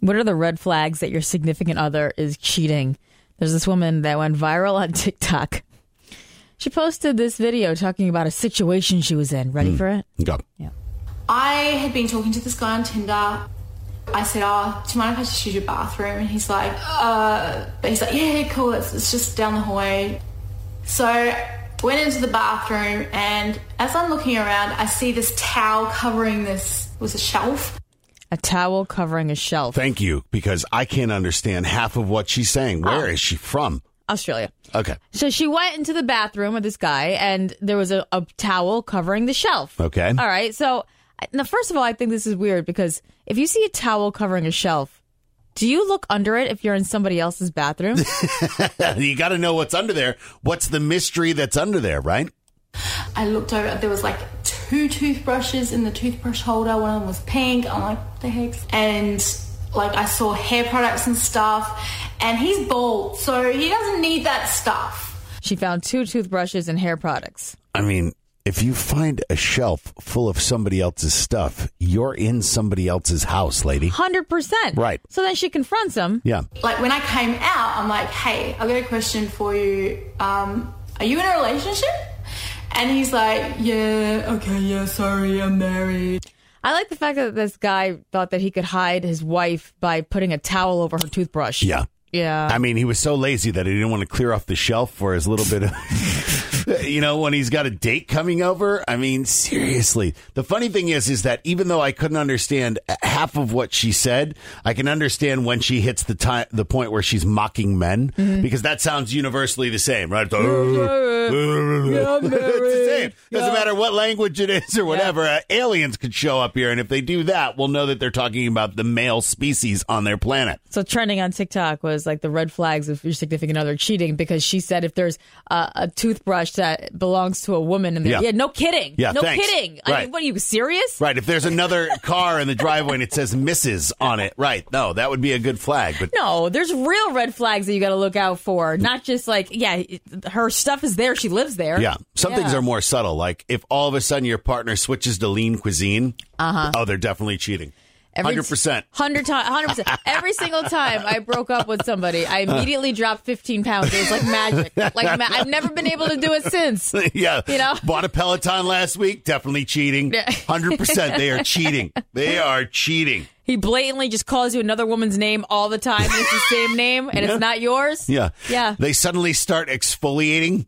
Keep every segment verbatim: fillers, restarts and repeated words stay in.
What are the red flags that your significant other is cheating? There's this woman that went viral on TikTok. She posted this video talking about a situation she was in. Ready mm. for it? Go. Yeah. I had been talking to this guy on Tinder. I said, oh, do you mind if I just use your bathroom? And he's like, uh, he's like, yeah, cool, it's, it's just down the hallway. So went into the bathroom, and as I'm looking around, I see this towel covering this, was a shelf. A towel covering a shelf. Thank you, because I can't understand half of what she's saying. Where oh. is she from? Australia. Okay. So she went into the bathroom with this guy, and there was a, a towel covering the shelf. Okay. All right. So, now, first of all, I think this is weird, because if you see a towel covering a shelf, do you look under it if you're in somebody else's bathroom? You got to know what's under there. What's the mystery that's under there, right? I looked over. There was like two toothbrushes in the toothbrush holder. One of them was pink. I'm like, what the heck? And like I saw hair products and stuff. And he's bald, so he doesn't need that stuff. She found two toothbrushes and hair products. I mean, if you find a shelf full of somebody else's stuff, you're in somebody else's house, lady. one hundred percent. Right. So then she confronts him. Yeah. Like when I came out, I'm like, hey, I've got a question for you. Um, are you in a relationship? And he's like, yeah, okay, yeah, sorry, I'm married. I like the fact that this guy thought that he could hide his wife by putting a towel over her toothbrush. Yeah. Yeah. I mean, he was so lazy that he didn't want to clear off the shelf for his little bit of, you know, when he's got a date coming over. I mean, seriously. The funny thing is, is that even though I couldn't understand half of what she said, I can understand when she hits the time, the point where she's mocking men, mm-hmm. because that sounds universally the same, right? It's, uh, yeah, it's the same. Doesn't yeah. matter what language it is or whatever. Yeah. Uh, aliens could show up here, and if they do that, we'll know that they're talking about the male species on their planet. So trending on TikTok was like the red flags of your significant other cheating, because she said if there's uh, a toothbrush that belongs to a woman in there, yeah, yeah no kidding, yeah, no thanks. kidding. Right. I mean, what are you, serious? Right. If there's another car in the driveway and it says Missus on it, right? No, that would be a good flag. But no, there's real red flags that you got to look out for. Not just like, yeah, her stuff is there, she lives there. Yeah, some yeah. things are more subtle. Like if all of a sudden your partner switches to lean cuisine, uh-huh. oh, they're definitely cheating. one hundred percent. one hundred times, one hundred percent. Every single time I broke up with somebody, I immediately dropped fifteen pounds. It was like magic. Like ma- I've never been able to do it since. Yeah. You know? Bought a Peloton last week. Definitely cheating. Yeah. one hundred percent. They are cheating. They are cheating. He blatantly just calls you another woman's name all the time, and it's the same name, and yeah. it's not yours. Yeah. Yeah. They suddenly start exfoliating.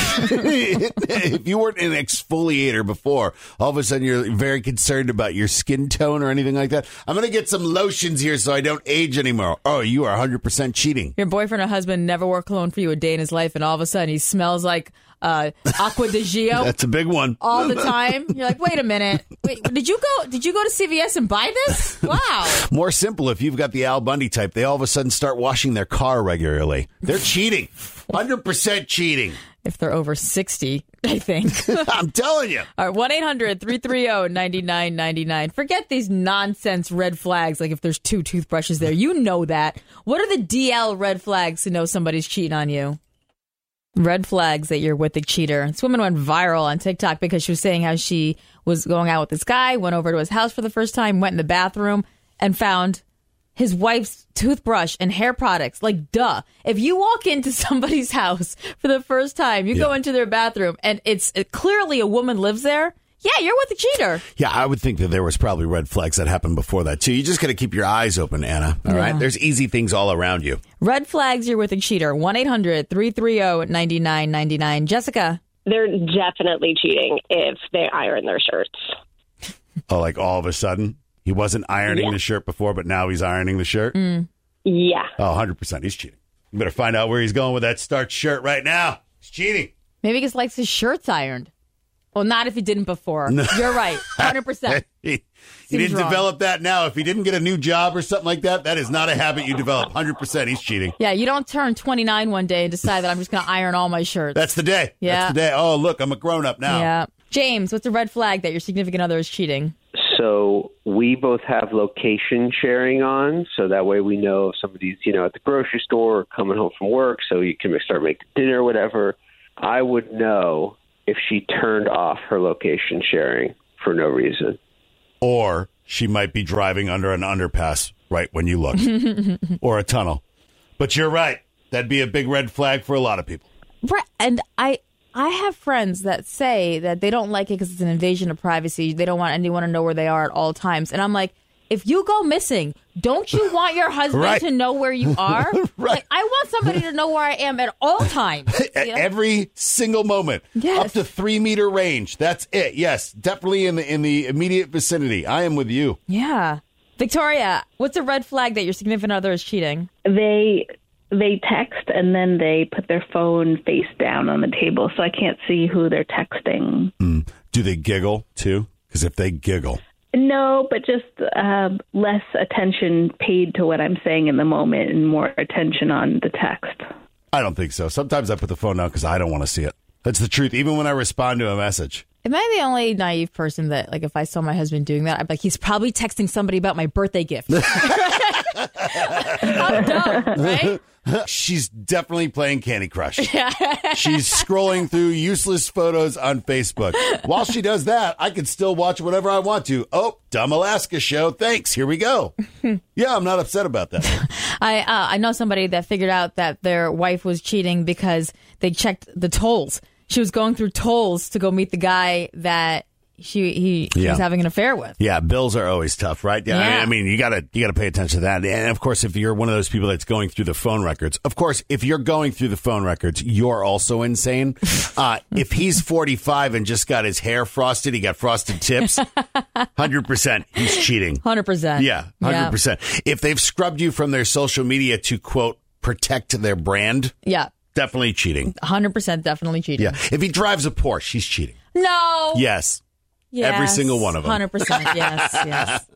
If you weren't an exfoliator before, all of a sudden you're very concerned about your skin tone or anything like that. I'm going to get some lotions here so I don't age anymore. Oh, you are one hundred percent cheating. Your boyfriend or husband never wore cologne for you a day in his life, and all of a sudden he smells like uh, Aqua di Gio. That's a big one. All the time. You're like, wait a minute. Wait, did you go? Did you go to C V S and buy this? Wow. More simple. If you've got the Al Bundy type, they all of a sudden start washing their car regularly. They're cheating. one hundred percent cheating. If they're over sixty, I think. I'm telling you. All right, one eight hundred three three zero nine nine nine nine. Forget these nonsense red flags, like if there's two toothbrushes there. You know that. What are the D L red flags to know somebody's cheating on you? Red flags that you're with a cheater. This woman went viral on TikTok because she was saying how she was going out with this guy, went over to his house for the first time, went in the bathroom, and found his wife's toothbrush and hair products. Like, duh. If you walk into somebody's house for the first time, you yeah. go into their bathroom, and it's it, clearly a woman lives there, yeah, you're with a cheater. Yeah, I would think that there was probably red flags that happened before that, too. You just got to keep your eyes open, Anna. All yeah. right? There's easy things all around you. Red flags, you're with a cheater. one eight hundred three three zero nine nine nine nine. Jessica? They're definitely cheating if they iron their shirts. Oh, like all of a sudden? He wasn't ironing yeah. the shirt before, but now he's ironing the shirt? Mm. Yeah. Oh, one hundred percent. He's cheating. You better find out where he's going with that starched shirt right now. He's cheating. Maybe he just likes his shirts ironed. Well, not if he didn't before. No. You're right. one hundred percent. he he didn't wrong. develop that now. If he didn't get a new job or something like that, that is not a habit you develop. one hundred percent. He's cheating. Yeah, you don't turn twenty-nine one day and decide that I'm just going to iron all my shirts. That's the day. Yeah. That's the day. Oh, look, I'm a grown-up now. Yeah. James, what's a red flag that your significant other is cheating? So we both have location sharing on, so that way we know if somebody's, you know, at the grocery store or coming home from work, so you can start making dinner or whatever. I would know if she turned off her location sharing for no reason. Or she might be driving under an underpass right when you look, or a tunnel. But you're right. That'd be a big red flag for a lot of people. Right. And I I have friends that say that they don't like it because it's an invasion of privacy. They don't want anyone to know where they are at all times. And I'm like, if you go missing, don't you want your husband right. to know where you are? right. Like, I want somebody to know where I am at all times. At you know? every single moment. Yes. Up to three meter range. That's it. Yes. Definitely in the in the immediate vicinity. I am with you. Yeah. Victoria, what's a red flag that your significant other is cheating? They they text and then they put their phone face down on the table, so I can't see who they're texting. Mm. Do they giggle too? Because if they giggle. No, but just uh, less attention paid to what I'm saying in the moment and more attention on the text. I don't think so. Sometimes I put the phone down because I don't want to see it. That's the truth, even when I respond to a message. Am I the only naive person that, like, if I saw my husband doing that, I'd be like, he's probably texting somebody about my birthday gift. How dumb, right? She's definitely playing Candy Crush. She's scrolling through useless photos on Facebook. While she does that, I can still watch whatever I want to. Oh, Dumb Alaska show. Thanks. Here we go. Yeah, I'm not upset about that. I uh, I know somebody that figured out that their wife was cheating because they checked the tolls. She was going through tolls to go meet the guy that she he, he yeah. was having an affair with. Yeah, bills are always tough, right? Yeah, yeah. I mean, you gotta you gotta pay attention to that. And of course, if you're one of those people that's going through the phone records, of course, if you're going through the phone records, you're also insane. Uh, if he's forty-five and just got his hair frosted, he got frosted tips, one hundred percent he's cheating. one hundred percent. Yeah, one hundred percent. Yeah. If they've scrubbed you from their social media to, quote, protect their brand, yeah, definitely cheating. one hundred percent definitely cheating. Yeah, if he drives a Porsche, he's cheating. No. Yes. Yes. Every single one of them. one hundred percent. Yes, yes.